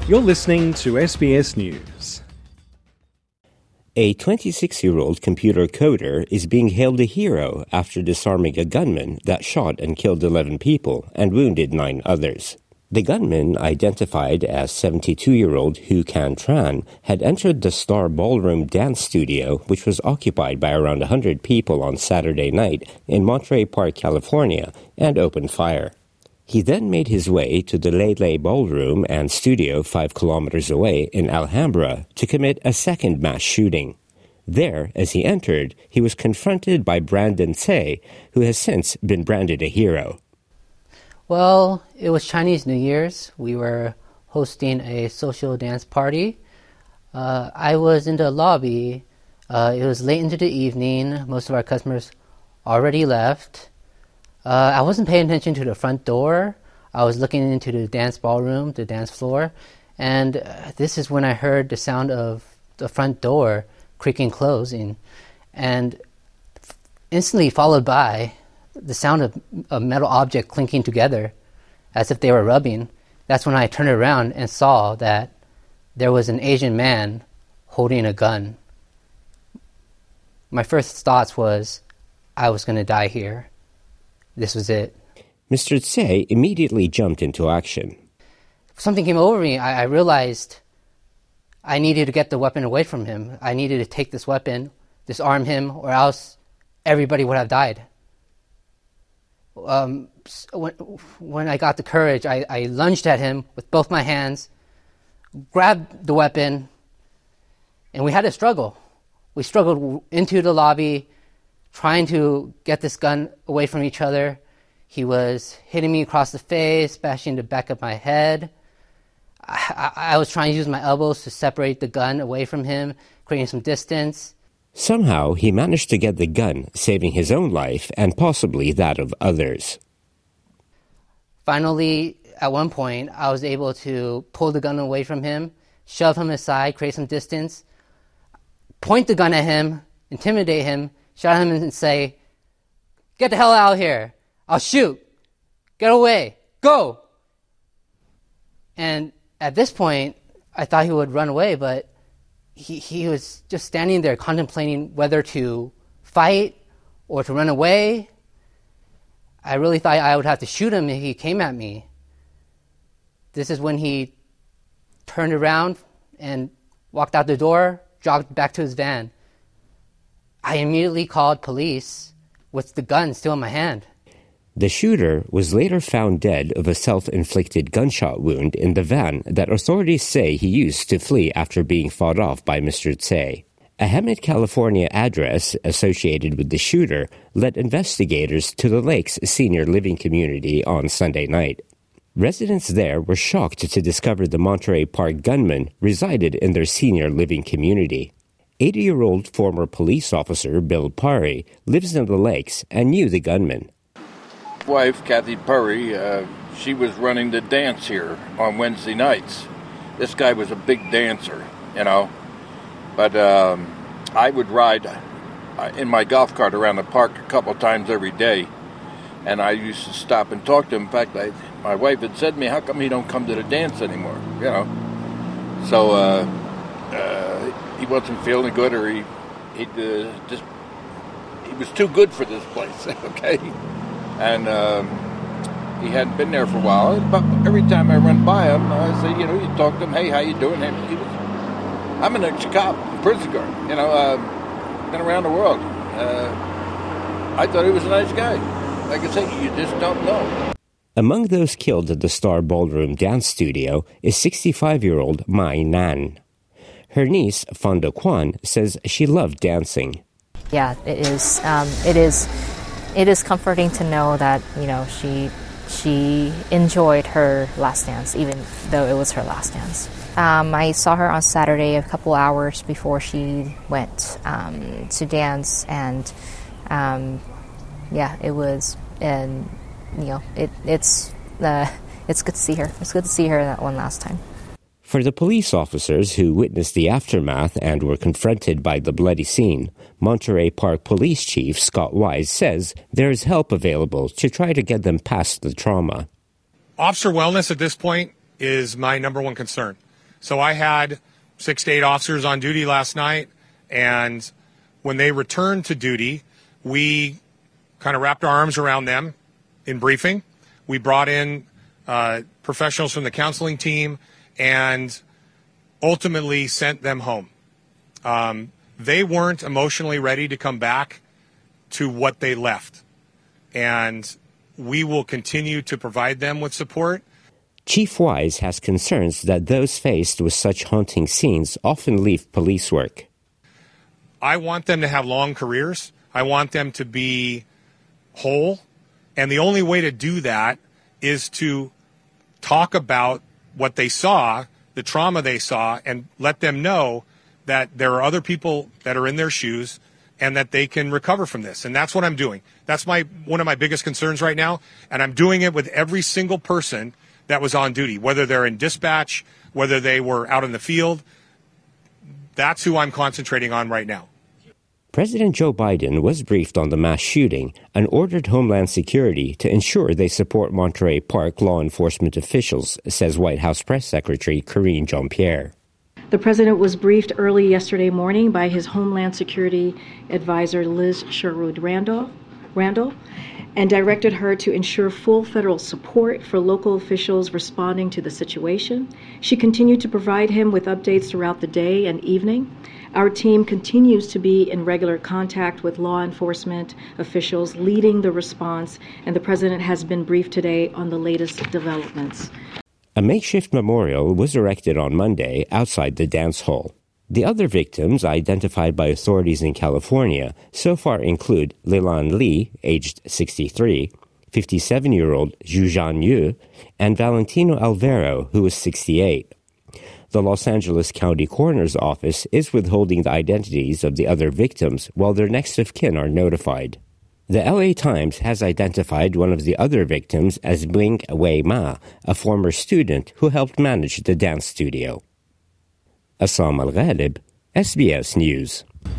You're listening to SBS News. A 26-year-old computer coder is being hailed a hero after disarming a gunman that shot and killed 11 people and wounded 9 others. The gunman, identified as 72-year-old Hu Can Tran, had entered the Star Ballroom dance studio, which was occupied by around 100 people on Saturday night in Monterey Park, California, and opened fire. He then made his way to the Lele Ballroom and studio 5 kilometers away in Alhambra to commit a second mass shooting. There, as he entered, he was confronted by Brandon Tse, who has since been branded a hero. Well, it was Chinese New Year's. We were hosting a social dance party. I was in the lobby. It was late into the evening. Most of our customers already left. I wasn't paying attention to the front door. I was looking into the dance ballroom, the dance floor, and this is when I heard the sound of the front door creaking closing, and instantly followed by the sound of a metal object clinking together as if they were rubbing. That's when I turned around and saw that there was an Asian man holding a gun. My first thoughts was, I was going to die here. This was it. Mr. Tse immediately jumped into action. Something came over me. I realized I needed to get the weapon away from him. I needed to take this weapon, disarm him, or else everybody would have died. When I got the courage, I lunged at him with both my hands, grabbed the weapon, and we had a struggle. We struggled into the lobby, trying to get this gun away from each other. He was hitting me across the face, bashing the back of my head. I was trying to use my elbows to separate the gun away from him, creating some distance. Somehow, he managed to get the gun, saving his own life and possibly that of others. Finally, at one point, I was able to pull the gun away from him, shove him aside, create some distance, point the gun at him, intimidate him, shout at him and say, "Get the hell out of here. I'll shoot. Get away. Go." And at this point, I thought he would run away, but he was just standing there contemplating whether to fight or to run away. I really thought I would have to shoot him if he came at me. This is when he turned around and walked out the door, jogged back to his van. I immediately called police with the gun still in my hand. The shooter was later found dead of a self-inflicted gunshot wound in the van that authorities say he used to flee after being fought off by Mr. Tse. A Hemet, California address associated with the shooter led investigators to the Lakes senior living community on Sunday night. Residents there were shocked to discover the Monterey Park gunman resided in their senior living community. 80-year-old former police officer Bill Parry lives in the Lakes and knew the gunman. Wife, Kathy Purry, she was running the dance here on Wednesday nights. This guy was a big dancer, but I would ride in my golf cart around the park a couple of times every day, and I used to stop and talk to him. In fact, my wife had said to me, "How come he don't come to the dance anymore?" So he wasn't feeling good, or he was too good for this place. Okay. And he hadn't been there for a while. But every time I run by him, I say, you talk to him, "Hey, how you doing?" I'm an ex-cop, prison guard. Been around the world. I thought he was a nice guy. Like I say, you just don't know. Among those killed at the Star Ballroom dance studio is 65-year-old Mai Nan. Her niece, Fonda Kwan, says she loved dancing. Yeah, it is. It is comforting to know that, she enjoyed her last dance, even though it was her last dance. I saw her on Saturday a couple hours before she went to dance, and it was, and it's good to see her. It's good to see her that one last time. For the police officers who witnessed the aftermath and were confronted by the bloody scene, Monterey Park Police Chief Scott Wise says there is help available to try to get them past the trauma. Officer wellness at this point is my number one concern. So I had 6 to 8 officers on duty last night, and when they returned to duty, we kind of wrapped our arms around them in briefing. We brought in professionals from the counseling team and ultimately sent them home. They weren't emotionally ready to come back to what they left, and we will continue to provide them with support. Chief Wise has concerns that those faced with such haunting scenes often leave police work. I want them to have long careers. I want them to be whole. And the only way to do that is to talk about what they saw, the trauma they saw, and let them know that there are other people that are in their shoes and that they can recover from this. And that's what I'm doing. That's one of my biggest concerns right now. And I'm doing it with every single person that was on duty, whether they're in dispatch, whether they were out in the field. That's who I'm concentrating on right now. President Joe Biden was briefed on the mass shooting and ordered Homeland Security to ensure they support Monterey Park law enforcement officials, says White House Press Secretary Karine Jean-Pierre. The president was briefed early yesterday morning by his Homeland Security advisor, Liz Sherwood Randall, and directed her to ensure full federal support for local officials responding to the situation. She continued to provide him with updates throughout the day and evening. Our team continues to be in regular contact with law enforcement officials leading the response, and the president has been briefed today on the latest developments. A makeshift memorial was erected on Monday outside the dance hall. The other victims identified by authorities in California so far include Leland Lee, aged 63, 57-year-old Zhujan Yu, and Valentino Alvaro, who was 68. The Los Angeles County Coroner's Office is withholding the identities of the other victims while their next of kin are notified. The LA Times has identified one of the other victims as Bing Wei Ma, a former student who helped manage the dance studio. Assam Al-Ghalib, SBS News.